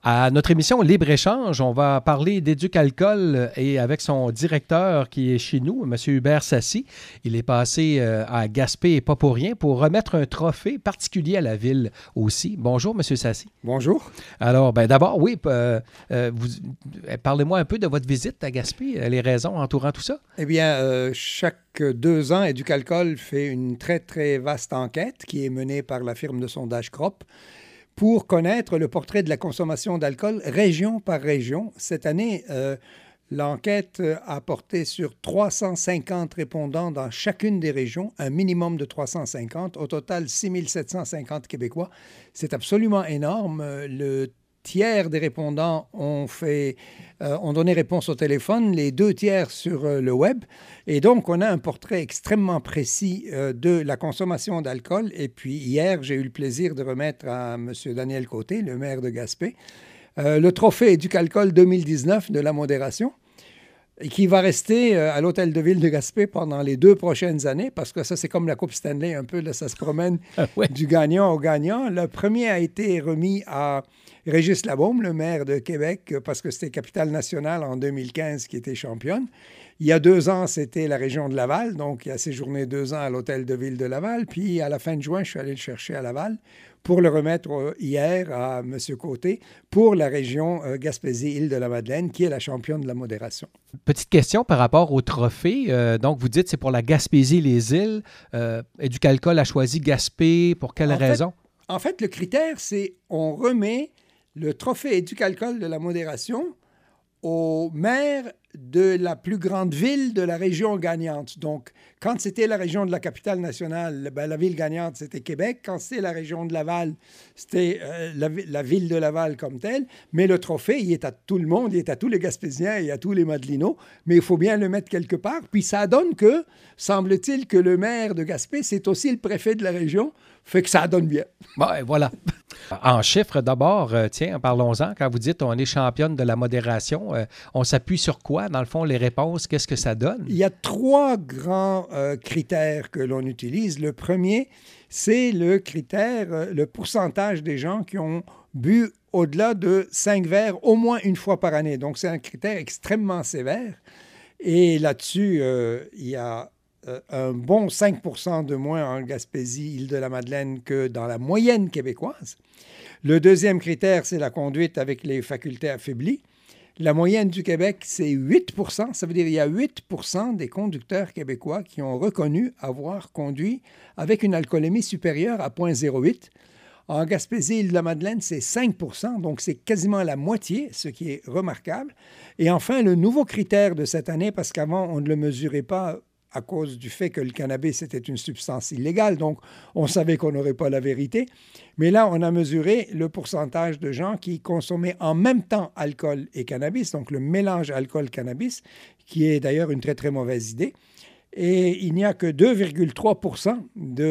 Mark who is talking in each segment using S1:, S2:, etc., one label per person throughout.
S1: À notre émission Libre-Échange, on va parler d'Éducalcool et avec son directeur qui est chez nous, M. Hubert Sassi. Il est passé à Gaspé et pas pour rien pour remettre un trophée particulier à la ville aussi. Bonjour, M. Sassi.
S2: Bonjour.
S1: Alors, d'abord, oui, parlez-moi un peu de votre visite à Gaspé, les raisons entourant tout ça.
S2: Eh bien, chaque 2 ans, Éducalcool fait une très, très vaste enquête qui est menée par la firme de sondage CROP pour connaître le portrait de la consommation d'alcool région par région. Cette année, l'enquête a porté sur 350 répondants dans chacune des régions, un minimum de 350, au total 6750 Québécois. C'est absolument énorme. Le tiers des répondants ont donné réponse au téléphone, les 2 tiers sur le web. Et donc, on a un portrait extrêmement précis de la consommation d'alcool. Et puis, hier, j'ai eu le plaisir de remettre à M. Daniel Côté, le maire de Gaspé, le trophée Éducalcool 2019 de la modération, qui va rester à l'Hôtel de Ville de Gaspé pendant les 2 prochaines années, parce que ça, c'est comme la Coupe Stanley, un peu, là, ça se promène du gagnant au gagnant. Le premier a été remis à Régis Labaume, le maire de Québec, parce que c'était Capitale Nationale en 2015 qui était championne. Il y a 2 ans, c'était la région de Laval, donc il a séjourné 2 ans à l'Hôtel de Ville de Laval. Puis à la fin de juin, je suis allé le chercher à Laval pour le remettre hier à M. Côté pour la région Gaspésie-Île-de-la-Madeleine, qui est la championne de la modération.
S1: Petite question par rapport au trophée. Donc, vous dites c'est pour la Gaspésie-les-Îles. Éducalcool a choisi Gaspé. Pour quelle raison?
S2: En fait, le critère, c'est on remet le trophée Éducalcool de la modération au maire de la plus grande ville de la région gagnante. Donc, quand c'était la région de la capitale nationale, la ville gagnante, c'était Québec. Quand c'était la région de Laval, c'était la ville de Laval comme telle. Mais le trophée, il est à tout le monde, il est à tous les Gaspésiens et à tous les Madelinots. Mais il faut bien le mettre quelque part. Puis ça donne que, semble-t-il, que le maire de Gaspé, c'est aussi le préfet de la région. Fait que ça donne bien.
S1: Voilà. En chiffres, d'abord, parlons-en. Quand vous dites on est championne de la modération, on s'appuie sur quoi? Dans le fond, les réponses, qu'est-ce que ça donne?
S2: Il y a 3 grands critères que l'on utilise. Le premier, c'est le critère, le pourcentage des gens qui ont bu au-delà de 5 verres au moins une fois par année. Donc, c'est un critère extrêmement sévère. Et là-dessus, il y a un bon 5 % de moins en Gaspésie, Île-de-la-Madeleine que dans la moyenne québécoise. Le deuxième critère, c'est la conduite avec les facultés affaiblies. La moyenne du Québec, c'est 8 %. Ça veut dire qu'il y a 8 % des conducteurs québécois qui ont reconnu avoir conduit avec une alcoolémie supérieure à 0,08. En Gaspésie, Île-de-la-Madeleine, c'est 5 %, donc c'est quasiment la moitié, ce qui est remarquable. Et enfin, le nouveau critère de cette année, parce qu'avant, on ne le mesurait pas à cause du fait que le cannabis était une substance illégale, donc on savait qu'on n'aurait pas la vérité. Mais là, on a mesuré le pourcentage de gens qui consommaient en même temps alcool et cannabis, donc le mélange alcool-cannabis, qui est d'ailleurs une très, très mauvaise idée. Et il n'y a que 2,3 %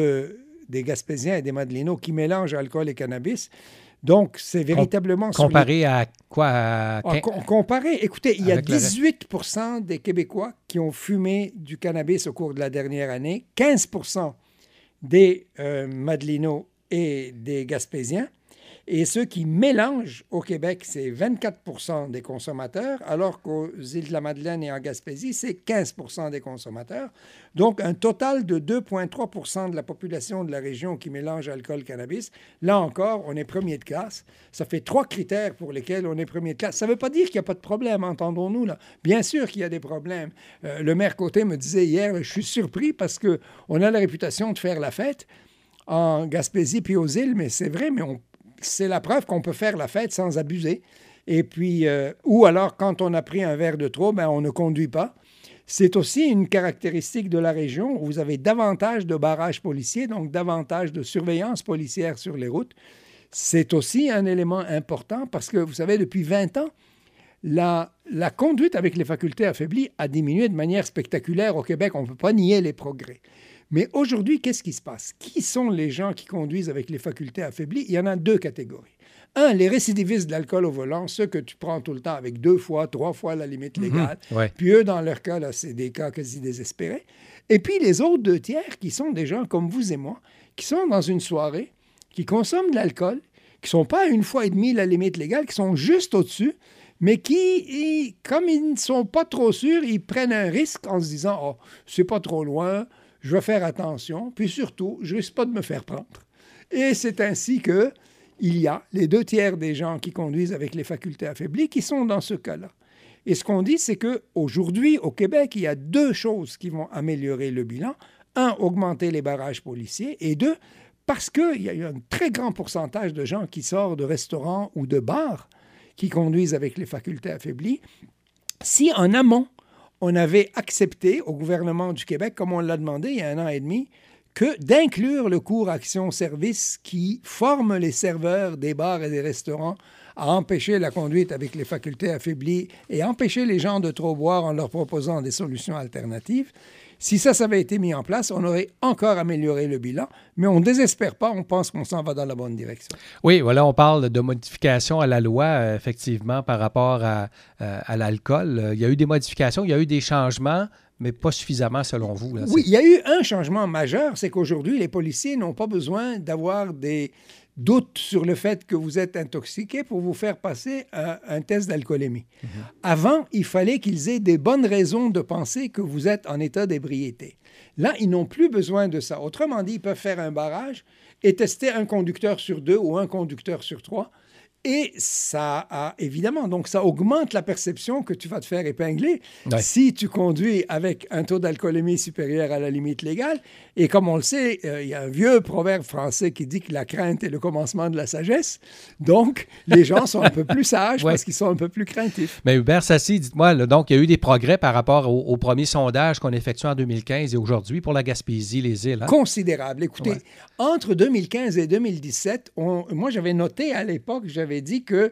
S2: des Gaspésiens et des Madelinots qui mélangent alcool et cannabis. Donc, c'est véritablement...
S1: Comparé à quoi?
S2: Comparé, écoutez, il y a 18 % des Québécois qui ont fumé du cannabis au cours de la dernière année, 15 % des Madelinots et des Gaspésiens. Et ceux qui mélangent au Québec, c'est 24 % des consommateurs, alors qu'aux Îles-de-la-Madeleine et en Gaspésie, c'est 15 % des consommateurs. Donc, un total de 2,3 % de la population de la région qui mélange alcool-cannabis. Là encore, on est premier de classe. Ça fait 3 critères pour lesquels on est premier de classe. Ça ne veut pas dire qu'il n'y a pas de problème, entendons-nous, là. Bien sûr qu'il y a des problèmes. Le maire Côté me disait hier, je suis surpris parce qu'on a la réputation de faire la fête en Gaspésie puis aux îles, mais c'est vrai, mais c'est la preuve qu'on peut faire la fête sans abuser. Et puis, ou alors, quand on a pris un verre de trop, on ne conduit pas. C'est aussi une caractéristique de la région où vous avez davantage de barrages policiers, donc davantage de surveillance policière sur les routes. C'est aussi un élément important parce que, vous savez, depuis 20 ans, la conduite avec les facultés affaiblies a diminué de manière spectaculaire au Québec. On ne peut pas nier les progrès. Mais aujourd'hui, qu'est-ce qui se passe? Qui sont les gens qui conduisent avec les facultés affaiblies? Il y en a 2 catégories. Un, les récidivistes de l'alcool au volant, ceux que tu prends tout le temps avec 2 fois, 3 fois la limite légale.
S1: Ouais.
S2: Puis eux, dans leur cas, là, c'est des cas quasi désespérés. Et puis les autres 2 tiers, qui sont des gens comme vous et moi, qui sont dans une soirée, qui consomment de l'alcool, qui ne sont pas à 1,5 fois la limite légale, qui sont juste au-dessus, mais qui, comme ils ne sont pas trop sûrs, ils prennent un risque en se disant « Oh, c'est pas trop loin, je vais faire attention, puis surtout, je risque pas de me faire prendre. » Et c'est ainsi que il y a les 2 tiers des gens qui conduisent avec les facultés affaiblies qui sont dans ce cas-là. Et ce qu'on dit, c'est qu'aujourd'hui, au Québec, il y a 2 choses qui vont améliorer le bilan. 1, augmenter les barrages policiers, et 2, parce qu'il y a eu un très grand pourcentage de gens qui sortent de restaurants ou de bars qui conduisent avec les facultés affaiblies. Si en amont, on avait accepté au gouvernement du Québec, comme on l'a demandé il y a 1 an et demi, que d'inclure le cours action-service qui forme les serveurs des bars et des restaurants à empêcher la conduite avec les facultés affaiblies et empêcher les gens de trop boire en leur proposant des solutions alternatives. Si ça avait été mis en place, on aurait encore amélioré le bilan, mais on ne désespère pas, on pense qu'on s'en va dans la bonne direction.
S1: Oui, voilà, on parle de modifications à la loi, effectivement, par rapport à l'alcool. Il y a eu des modifications, il y a eu des changements, mais pas suffisamment selon vous. Là,
S2: oui, il y a eu un changement majeur, c'est qu'aujourd'hui, les policiers n'ont pas besoin d'avoir des doutes sur le fait que vous êtes intoxiqué pour vous faire passer un test d'alcoolémie. Mm-hmm. Avant, il fallait qu'ils aient des bonnes raisons de penser que vous êtes en état d'ébriété. Là, ils n'ont plus besoin de ça. Autrement dit, ils peuvent faire un barrage et tester un conducteur sur 2 ou un conducteur sur 3. Et ça a, évidemment, donc ça augmente la perception que tu vas te faire épingler si tu conduis avec un taux d'alcoolémie supérieur à la limite légale. Et comme on le sait, il y a un vieux proverbe français qui dit que la crainte est le commencement de la sagesse. Donc, les gens sont un peu plus sages parce qu'ils sont un peu plus craintifs.
S1: Mais Hubert Sassi, dites-moi, là, donc il y a eu des progrès par rapport au premier sondage qu'on effectue en 2015 et aujourd'hui pour la Gaspésie, les îles. Hein?
S2: Considérable. Écoutez, entre 2015 et 2017, moi j'avais noté à l'époque, j'avais dit que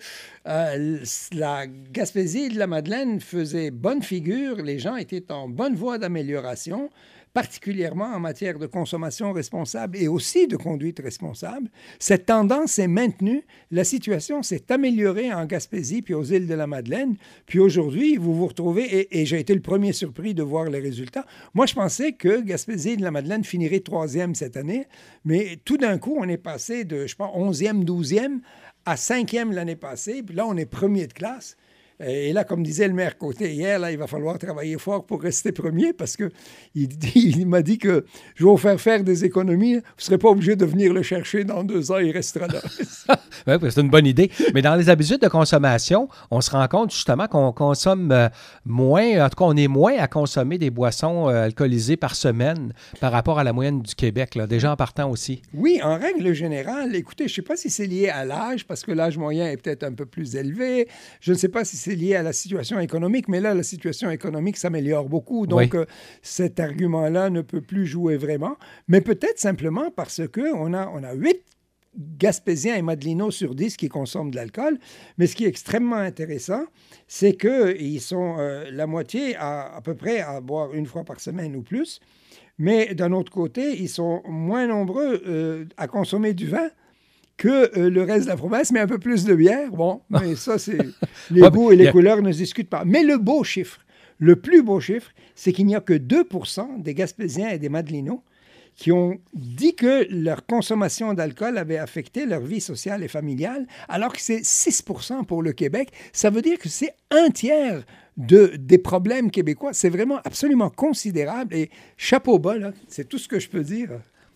S2: la Gaspésie de la Madeleine faisait bonne figure, les gens étaient en bonne voie d'amélioration, particulièrement en matière de consommation responsable et aussi de conduite responsable. Cette tendance est maintenue, la situation s'est améliorée en Gaspésie puis aux îles de la Madeleine, puis aujourd'hui, vous vous retrouvez, et j'ai été le premier surpris de voir les résultats. Moi, je pensais que Gaspésie de la Madeleine finirait 3e cette année, mais tout d'un coup, on est passé de, je pense, 11e, 12e à 5e l'année passée, puis là, on est premier de classe. Et là, comme disait le maire Côté hier, là, il va falloir travailler fort pour rester premier parce qu'il m'a dit que je vais vous faire des économies. Vous ne serez pas obligé de venir le chercher dans 2 ans, il restera là.
S1: Oui, c'est une bonne idée. Mais dans les habitudes de consommation, on se rend compte justement qu'on consomme moins, en tout cas, on est moins à consommer des boissons alcoolisées par semaine par rapport à la moyenne du Québec, là, déjà en partant aussi.
S2: Oui, en règle générale, écoutez, je ne sais pas si c'est lié à l'âge, parce que l'âge moyen est peut-être un peu plus élevé. Je ne sais pas si c'est lié à la situation économique, mais là, la situation économique s'améliore beaucoup. Donc, cet argument-là ne peut plus jouer vraiment. Mais peut-être simplement parce qu'on a 8 Gaspésiens et Madelinos sur 10 qui consomment de l'alcool. Mais ce qui est extrêmement intéressant, c'est qu'ils sont la moitié à peu près à boire 1 fois par semaine ou plus. Mais d'un autre côté, ils sont moins nombreux à consommer du vin que le reste de la province, mais un peu plus de bière. Bon, mais ça, c'est les goûts et les couleurs ne se discutent pas. Mais le beau chiffre, le plus beau chiffre, c'est qu'il n'y a que 2% des Gaspésiens et des Madelinos qui ont dit que leur consommation d'alcool avait affecté leur vie sociale et familiale, alors que c'est 6% pour le Québec. Ça veut dire que c'est 1/3 des problèmes québécois. C'est vraiment absolument considérable et chapeau bas, là, c'est tout ce que je peux dire.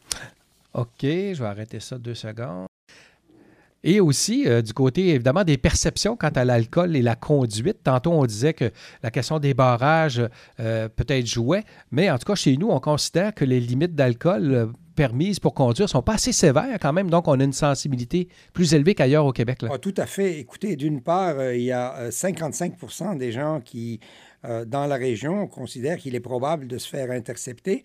S1: OK, je vais arrêter ça 2 secondes. Et aussi, du côté, évidemment, des perceptions quant à l'alcool et la conduite. Tantôt, on disait que la question des barrages peut-être jouait, mais en tout cas, chez nous, on considère que les limites d'alcool permises pour conduire ne sont pas assez sévères quand même, donc on a une sensibilité plus élevée qu'ailleurs au Québec. Là.
S2: Ah, tout à fait. Écoutez, d'une part, il y a 55% des gens qui, dans la région, considèrent qu'il est probable de se faire intercepter.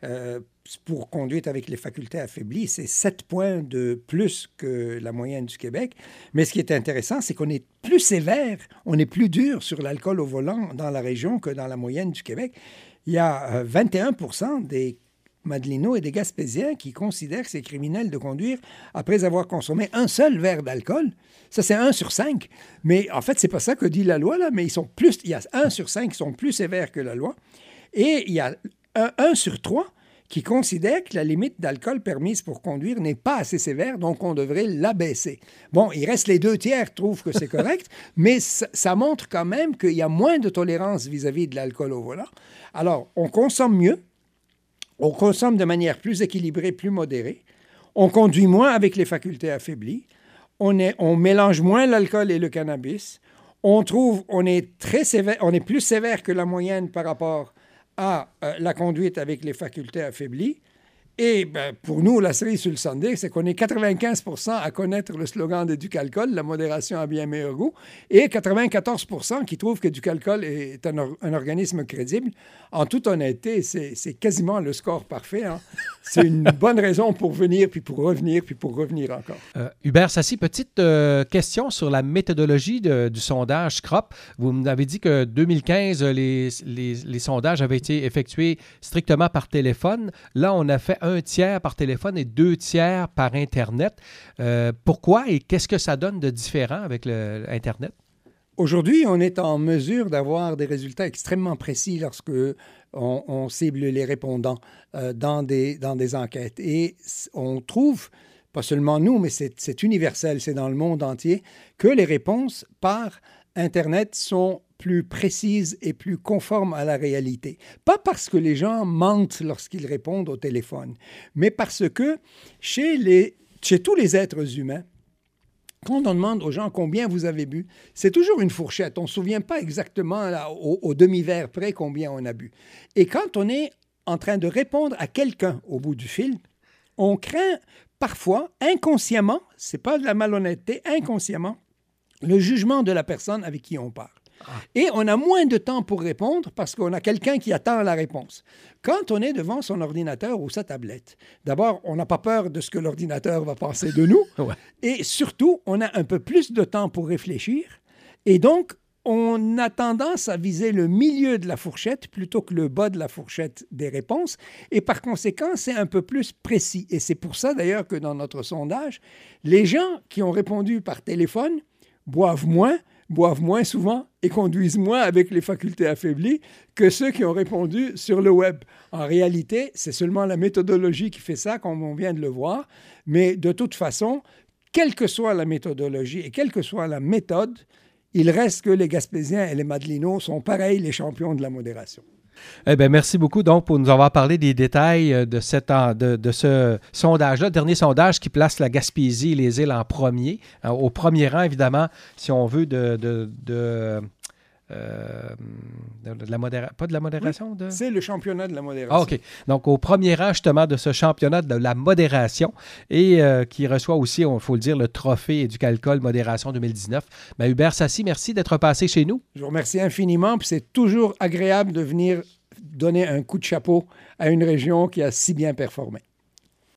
S2: Pour conduite avec les facultés affaiblies, c'est 7 points de plus que la moyenne du Québec. Mais ce qui est intéressant, c'est qu'on est plus sévère, on est plus dur sur l'alcool au volant dans la région que dans la moyenne du Québec. Il y a 21% des Madelinos et des Gaspésiens qui considèrent que c'est criminel de conduire après avoir consommé un seul verre d'alcool. Ça, c'est 1 sur 5. Mais en fait, c'est pas ça que dit la loi, là, mais il y a 1 sur 5 qui sont plus sévères que la loi. Et il y a 1 sur 3 qui considère que la limite d'alcool permise pour conduire n'est pas assez sévère, donc on devrait l'abaisser. Bon, il reste les 2 tiers qui trouvent que c'est correct, mais ça montre quand même qu'il y a moins de tolérance vis-à-vis de l'alcool au volant. Alors, on consomme mieux, on consomme de manière plus équilibrée, plus modérée, on conduit moins avec les facultés affaiblies, on mélange moins l'alcool et le cannabis, on est très sévère, on est plus sévère que la moyenne par rapport à la conduite avec les facultés affaiblies. Et pour nous, la cerise sur le sundae, c'est qu'on est 95% à connaître le slogan d'Éducalcool, la modération a bien meilleur goût, et 94% qui trouvent qu'Éducalcool est un organisme crédible. En toute honnêteté, c'est quasiment le score parfait. Hein. C'est une bonne raison pour venir, puis pour revenir encore.
S1: Hubert Sassi, petite question sur la méthodologie du sondage CROP. Vous m'avez dit que 2015, les sondages avaient été effectués strictement par téléphone. Là, on a fait 1 tiers par téléphone et 2 tiers par Internet. Pourquoi et qu'est-ce que ça donne de différent avec Internet?
S2: Aujourd'hui, on est en mesure d'avoir des résultats extrêmement précis lorsque on cible les répondants dans des enquêtes. Et on trouve, pas seulement nous, mais c'est universel, c'est dans le monde entier, que les réponses par Internet sont plus précises et plus conformes à la réalité. Pas parce que les gens mentent lorsqu'ils répondent au téléphone, mais parce que chez tous les êtres humains, quand on demande aux gens combien vous avez bu, c'est toujours une fourchette. On ne se souvient pas exactement là, au demi-verre près combien on a bu. Et quand on est en train de répondre à quelqu'un au bout du fil, on craint parfois, inconsciemment, ce n'est pas de la malhonnêteté, inconsciemment, le jugement de la personne avec qui on parle. Et on a moins de temps pour répondre parce qu'on a quelqu'un qui attend la réponse. Quand on est devant son ordinateur ou sa tablette, d'abord, on n'a pas peur de ce que l'ordinateur va penser de nous. Ouais. Et surtout, on a un peu plus de temps pour réfléchir. Et donc, on a tendance à viser le milieu de la fourchette plutôt que le bas de la fourchette des réponses. Et par conséquent, c'est un peu plus précis. Et c'est pour ça, d'ailleurs, que dans notre sondage, les gens qui ont répondu par téléphone boivent moins souvent et conduisent moins avec les facultés affaiblies que ceux qui ont répondu sur le web. En réalité, c'est seulement la méthodologie qui fait ça, comme on vient de le voir. Mais de toute façon, quelle que soit la méthodologie et quelle que soit la méthode, il reste que les Gaspésiens et les Madelinos sont pareils, les champions de la modération.
S1: Eh bien, merci beaucoup donc pour nous avoir parlé des détails de ce sondage-là, dernier sondage qui place la Gaspésie et les îles en premier, au premier rang évidemment, si on veut, de la modération, pas de la modération?
S2: Oui, c'est le championnat de la modération.
S1: Ah, OK. Donc, au premier rang, justement, de ce championnat de la modération et qui reçoit aussi, il faut le dire, le trophée Éducalcool Modération 2019. Ben, Hubert Sassi, merci d'être passé chez nous.
S2: Je vous remercie infiniment. Puis c'est toujours agréable de venir donner un coup de chapeau à une région qui a si bien performé.